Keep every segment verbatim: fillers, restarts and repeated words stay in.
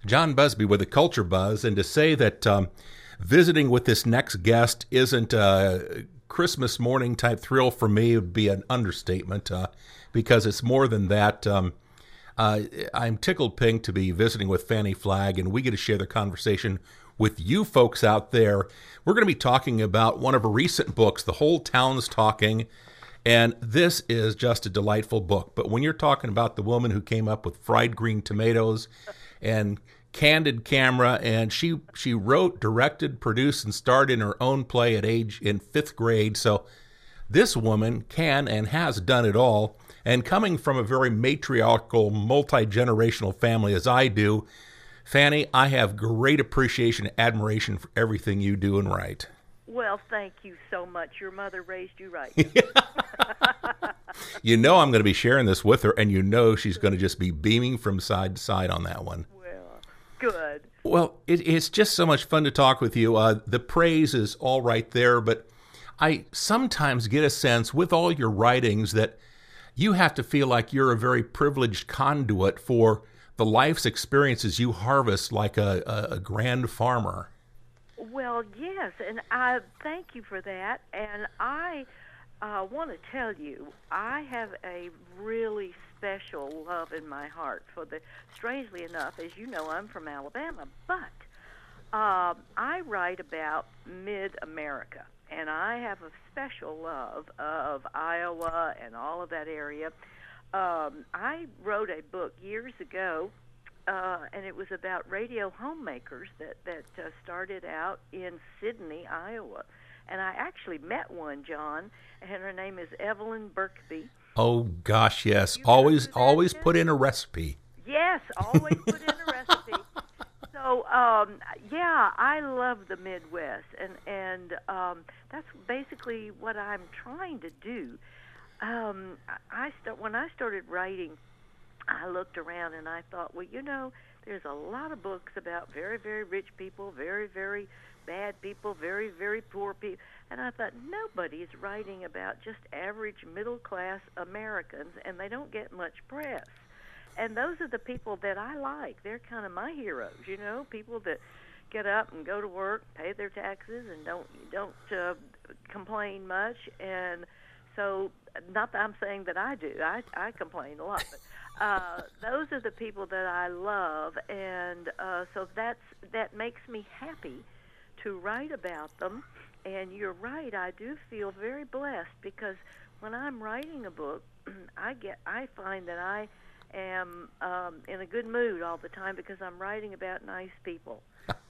John Busby with the Culture Buzz, and to say that um, visiting with this next guest isn't a Christmas morning type thrill for me would be an understatement, uh, because it's more than that. Um, uh, I'm tickled pink to be visiting with Fannie Flagg, and we get to share the conversation with you folks out there. We're going to be talking about one of her recent books, The Whole Town's Talking, and this is just a delightful book. But when you're talking about the woman who came up with fried green tomatoes and candid camera, and she she wrote, directed, produced, and starred in her own play at age in fifth grade. So this woman can and has done it all. And coming from a very matriarchal, multi-generational family as I do, Fannie, I have great appreciation and admiration for everything you do and write. Well, thank you so much. Your mother raised you right. You know I'm going to be sharing this with her, and you know she's going to just be beaming from side to side on that one. Well, good. Well, it, it's just so much fun to talk with you. Uh, the praise is all right there, but I sometimes get a sense with all your writings that you have to feel like you're a very privileged conduit for the life's experiences you harvest like a, a, a grand farmer. Well, yes, and I thank you for that. And I uh, want to tell you, I have a really special love in my heart for the, strangely enough, as you know, I'm from Alabama, but um, I write about mid-America, and I have a special love of Iowa and all of that area. Um, I wrote a book years ago, uh, and it was about radio homemakers that, that uh, started out in Sidney, Iowa. And I actually met one, John, and her name is Evelyn Birkby. Oh, gosh, yes. You always remember that, always Jen? put in a recipe. Yes, always put in a recipe. So, um, yeah, I love the Midwest, and, and um, that's basically what I'm trying to do. Um, I start, when I started writing, I looked around and I thought, well, you know, there's a lot of books about very, very rich people, very, very bad people, very, very poor people. And I thought, nobody's writing about just average middle-class Americans, and they don't get much press. And those are the people that I like. They're kind of my heroes, you know, people that get up and go to work, pay their taxes, and don't don't uh, complain much. And so, not that I'm saying that I do. I, I complain a lot. But uh, those are the people that I love, and uh, so that's that makes me happy to write about them. And you're right, I do feel very blessed because when I'm writing a book, I get I find that I am um, in a good mood all the time because I'm writing about nice people.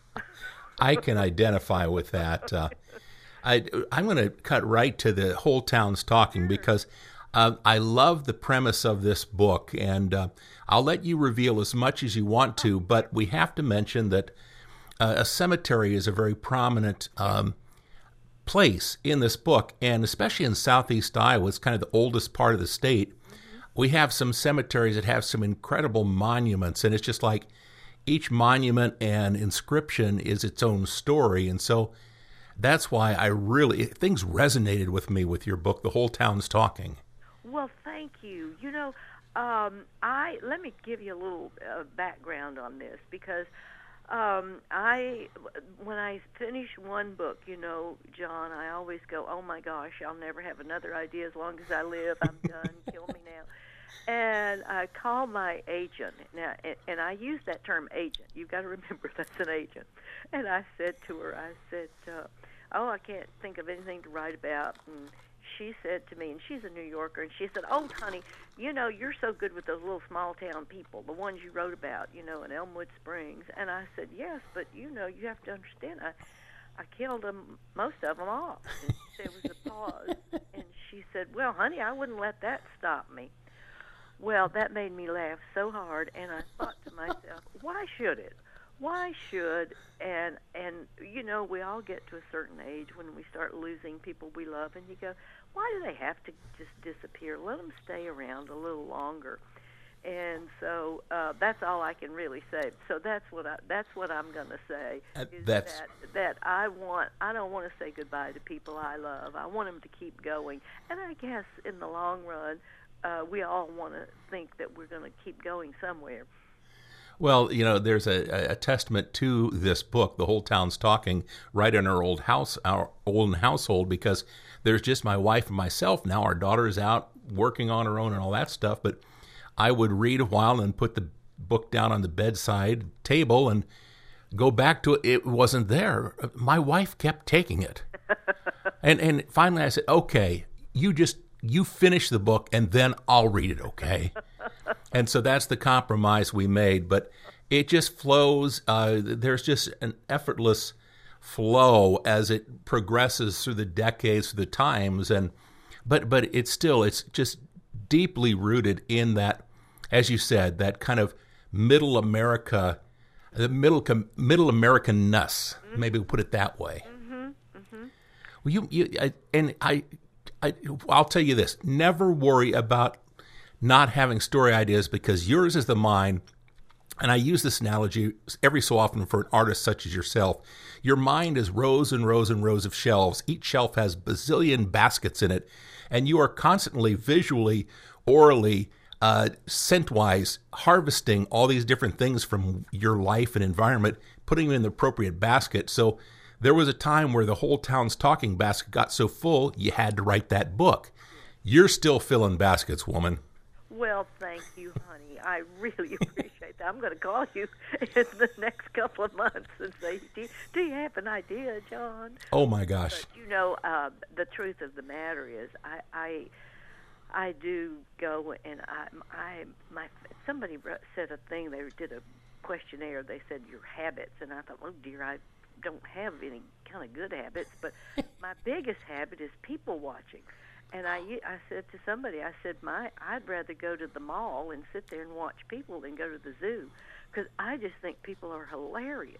I can identify with that. Uh, I, I'm going to cut right to the whole town's talking because uh, I love the premise of this book, and uh, I'll let you reveal as much as you want to, but we have to mention that uh, a cemetery is a very prominent um, place in this book, and especially in southeast Iowa, it's kind of the oldest part of the state. We have some cemeteries that have some incredible monuments, and it's just like each monument and inscription is its own story. And so that's why I really, things resonated with me with your book, The Whole Town's Talking. Well, thank you. You know, um, I let me give you a little uh, background on this because um, I, when I finish one book, you know, John, I always go, oh my gosh, I'll never have another idea as long as I live. I'm done. Kill me now. And I call my agent, now, and I use that term agent. You've got to remember that's an agent. And I said to her, I said, uh, oh, I can't think of anything to write about. And she said to me, and she's a New Yorker, and she said, oh, honey, you know, you're so good with those little small-town people, the ones you wrote about, you know, in Elmwood Springs. And I said, yes, but, you know, you have to understand, I, I killed them, most of them off. And there was a pause, and she said, well, honey, I wouldn't let that stop me. Well, that made me laugh so hard, and I thought to myself, why should it? Why should, and, and you know, we all get to a certain age when we start losing people we love, and you go, why do they have to just disappear? Let them stay around a little longer. And so uh, that's all I can really say. So that's what I, that's what I'm going to say. Uh, is that's that that I want. I don't want to say goodbye to people I love. I want them to keep going. And I guess in the long run, Uh, we all want to think that we're going to keep going somewhere. Well, you know, there's a, a testament to this book, The Whole Town's Talking, right in our old house, our old household, because there's just my wife and myself now. Our daughter is out working on her own and all that stuff, but I would read a while and put the book down on the bedside table and go back to it. It wasn't there. My wife kept taking it. and and finally I said, okay, you just, you finish the book and then I'll read it, okay? And so that's the compromise we made. But it just flows. Uh, there's just an effortless flow as it progresses through the decades, through the times. And but but it's still, it's just deeply rooted in that, as you said, that kind of middle America, the middle middle American-ness. Mm-hmm. Maybe we'll put it that way. Mm-hmm. Mm-hmm. Well, you, you I, and I, I, I'll tell you this: never worry about not having story ideas, because yours is the mind. And I use this analogy every so often for an artist such as yourself. Your mind is rows and rows and rows of shelves. Each shelf has bazillion baskets in it, and you are constantly visually, orally, uh, scent-wise harvesting all these different things from your life and environment, putting them in the appropriate basket. So there was a time where the Whole Town's Talking basket got so full, you had to write that book. You're still filling baskets, woman. Well, thank you, honey. I really appreciate that. I'm going to call you in the next couple of months and say, do you, do you have an idea, John? Oh, my gosh. But, you know, uh, the truth of the matter is I, I, I do go and I, I, my, somebody said a thing, they did a questionnaire, they said your habits, and I thought, oh, dear, I don't have any kind of good habits, but my biggest habit is people watching. And I, I said to somebody, I said, my, I'd rather go to the mall and sit there and watch people than go to the zoo, because I just think people are hilarious.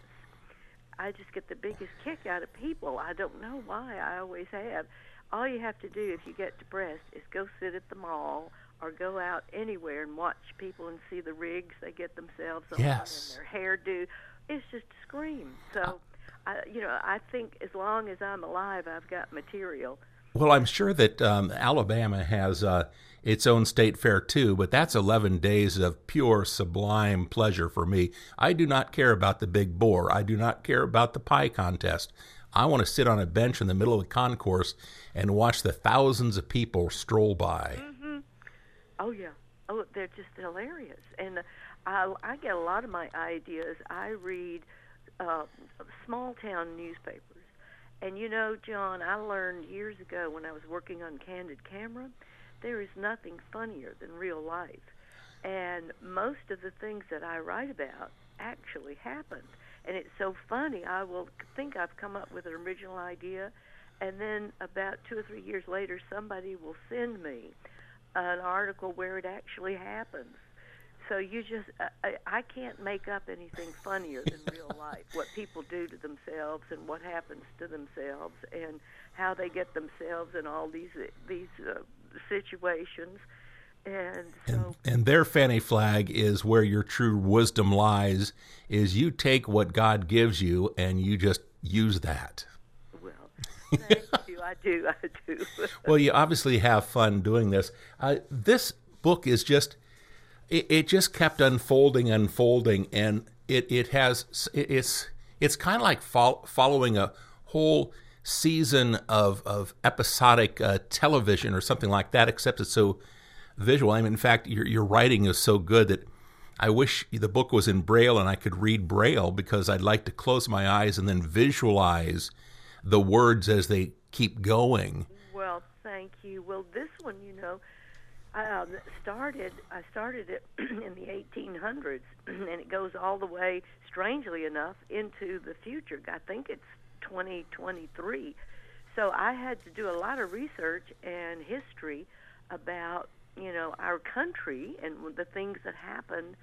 I just get the biggest kick out of people. I don't know why. I always have. All you have to do if you get depressed is go sit at the mall or go out anywhere and watch people and see the rigs they get themselves on yes. and their hairdo. It's just a scream. So, I, you know, I think as long as I'm alive, I've got material. Well, I'm sure that um, Alabama has uh, its own state fair too, but that's eleven days of pure, sublime pleasure for me. I do not care about the big boar. I do not care about the pie contest. I want to sit on a bench in the middle of the concourse and watch the thousands of people stroll by. Mm-hmm. Oh, yeah. Oh, they're just hilarious. And uh, I, I get a lot of my ideas. I read uh, small-town newspapers. And you know, John, I learned years ago when I was working on Candid Camera, there is nothing funnier than real life. And most of the things that I write about actually happened. And it's so funny, I will think I've come up with an original idea, and then about two or three years later, somebody will send me an article where it actually happens. So you just, I, I can't make up anything funnier than real life, what people do to themselves and what happens to themselves and how they get themselves in all these these uh, situations. And so, and, and their fanny flag is where your true wisdom lies, is you take what God gives you and you just use that. Well, thank you. I do, I do. Well, you obviously have fun doing this. Uh, this book is just... It, it just kept unfolding, unfolding, and it, it has it, it's it's kind of like fo- following a whole season of of episodic uh, television or something like that. Except it's so visual. I mean, in fact, your your writing is so good that I wish the book was in Braille and I could read Braille, because I'd like to close my eyes and then visualize the words as they keep going. Well, thank you. Well, this one, you know. I um, started. I started it in the eighteen hundreds, and it goes all the way, strangely enough, into the future. I think it's twenty twenty-three. So I had to do a lot of research and history about, you know, our country and the things that happened,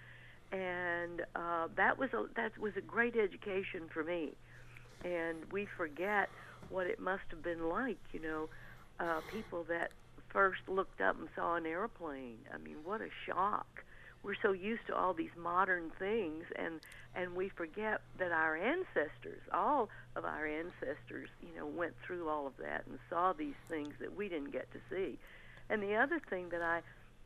and uh, that was a that was a great education for me. And we forget what it must have been like, you know, uh, people that first looked up and saw an airplane. I mean, what a shock. We're so used to all these modern things, and, and we forget that our ancestors, all of our ancestors, you know, went through all of that and saw these things that we didn't get to see. And the other thing that I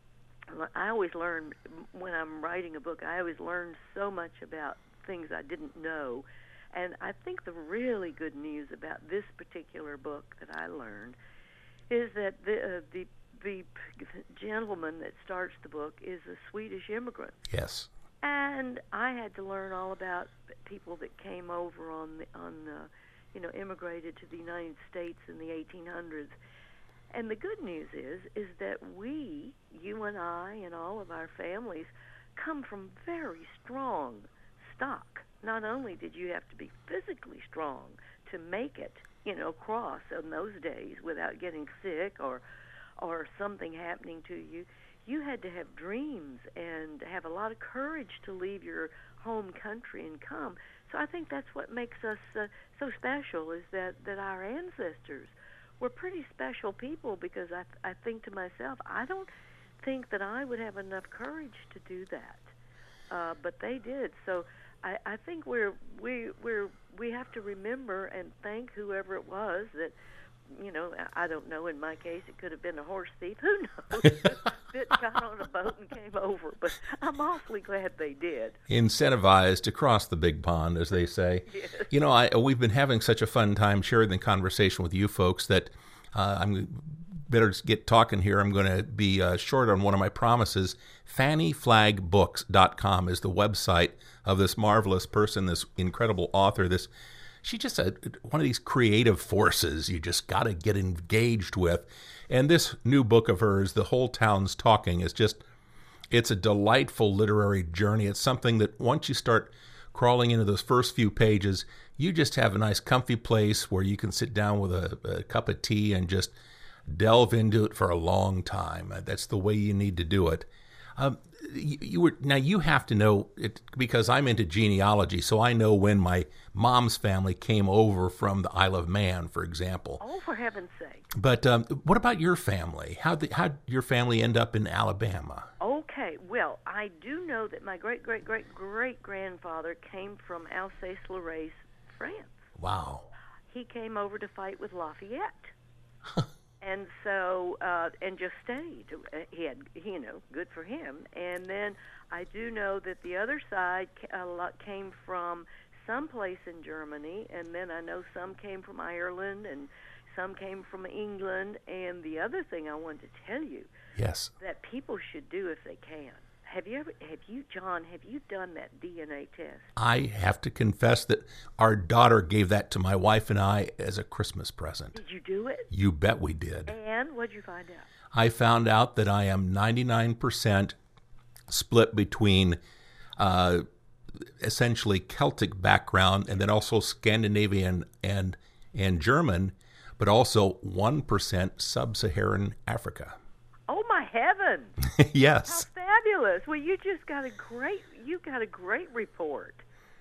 I always learn when I'm writing a book. I always learn so much about things I didn't know, and I think the really good news about this particular book that I learned is that the uh, the the gentleman that starts the book is a Swedish immigrant. Yes. And I had to learn all about people that came over on the, on uh, you know, immigrated to the United States in the eighteen hundreds. And the good news is, is that we, you and I and all of our families, come from very strong stock. Not only did you have to be physically strong to make it, you know, across in those days without getting sick or, or something happening to you, you had to have dreams and have a lot of courage to leave your home country and come. So I think that's what makes us uh, so special, is that, that our ancestors were pretty special people, because I, I think to myself, I don't think that I would have enough courage to do that, uh, but they did. So I, I think we're we we're we have to remember and thank whoever it was that, you know, I don't know. In my case, it could have been a horse thief. Who knows? That got on a boat and came over. But I'm awfully glad they did. Incentivized to cross the big pond, as they say. Yes. You know, I we've been having such a fun time sharing the conversation with you folks that uh, I'm better get talking here. I'm going to be uh, short on one of my promises. Fannie Flagg Books dot com is the website of this marvelous person, this incredible author, this She's just a, one of these creative forces you just got to get engaged with. And this new book of hers, The Whole Town's Talking, is just, it's a delightful literary journey. It's something that once you start crawling into those first few pages, you just have a nice comfy place where you can sit down with a, a cup of tea and just delve into it for a long time. That's the way you need to do it. Um, you, you were now you have to know it, because I'm into genealogy, so I know when my mom's family came over from the Isle of Man, for example. Oh, for heaven's sake! But um, what about your family? How did how your family end up in Alabama? Okay, well, I do know that my great great great great grandfather came from Alsace-Lorraine, France. Wow! He came over to fight with Lafayette. And so, uh, and just stayed. He had, you know, good for him. And then I do know that the other side came from someplace in Germany, and then I know some came from Ireland, and some came from England. And the other thing I wanted to tell you, yes, that people should do if they can. Have you ever, have you, John, have you done that D N A test? I have to confess that our daughter gave that to my wife and I as a Christmas present. Did you do it? You bet we did. And what did you find out? I found out that I am ninety-nine percent split between uh, essentially Celtic background and then also Scandinavian and and German, but also one percent sub-Saharan Africa. Oh, my heaven. Yes. How fabulous. Well, you just got a great, you got a great report.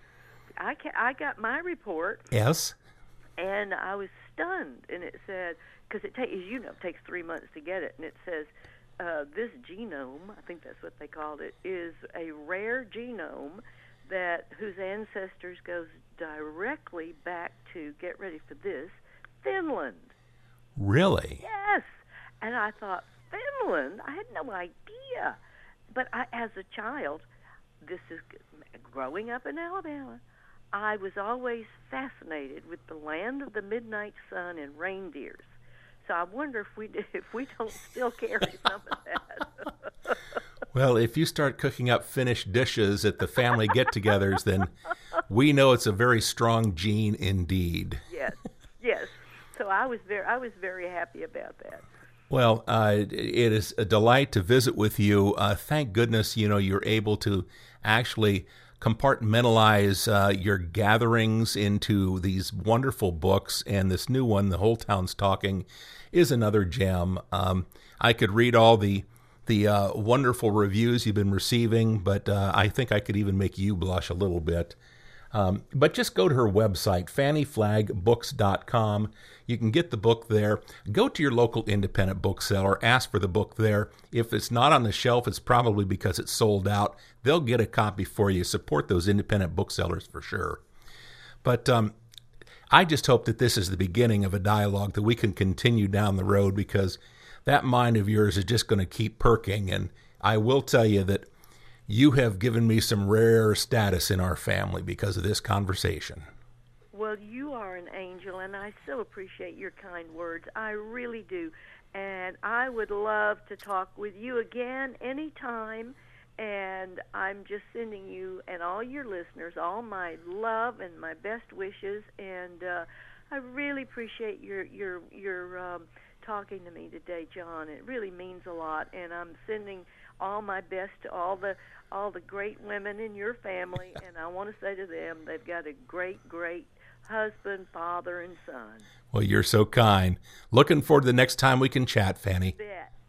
I, ca- I got my report. Yes. And I was stunned. And it said, because it takes, you know, it takes three months to get it. And it says, uh, this genome, I think that's what they called it, is a rare genome that whose ancestors goes directly back to, get ready for this, Finland. Really? Yes. And I thought, Finland? I had no idea. But I, as a child, this is growing up in Alabama, I was always fascinated with the land of the midnight sun and reindeers. So I wonder if we if we don't still carry some of that. Well, if you start cooking up Finnish dishes at the family get-togethers, then we know it's a very strong gene indeed. Yes, yes. So I was very I was very happy about that. Well, uh, it is a delight to visit with you. Uh, thank goodness, you know, you're able to actually compartmentalize uh, your gatherings into these wonderful books. And this new one, The Whole Town's Talking, is another gem. Um, I could read all the the uh, wonderful reviews you've been receiving, but uh, I think I could even make you blush a little bit. Um, but just go to her website, Fannie Flagg Books dot com. You can get the book there. Go to your local independent bookseller. Ask for the book there. If it's not on the shelf, it's probably because it's sold out. They'll get a copy for you. Support those independent booksellers for sure. But um, I just hope that this is the beginning of a dialogue that we can continue down the road, because that mind of yours is just going to keep perking. And I will tell you that you have given me some rare status in our family because of this conversation. Well, you are an angel, and I so appreciate your kind words. I really do. And I would love to talk with you again anytime. And I'm just sending you and all your listeners all my love and my best wishes. And uh, I really appreciate your your your um, talking to me today, John. It really means a lot. And I'm sending all my best to all the all the great women in your family. And I want to say to them, they've got a great, great husband, father, and son. Well, you're so kind. Looking forward to the next time we can chat, Fanny. Bet.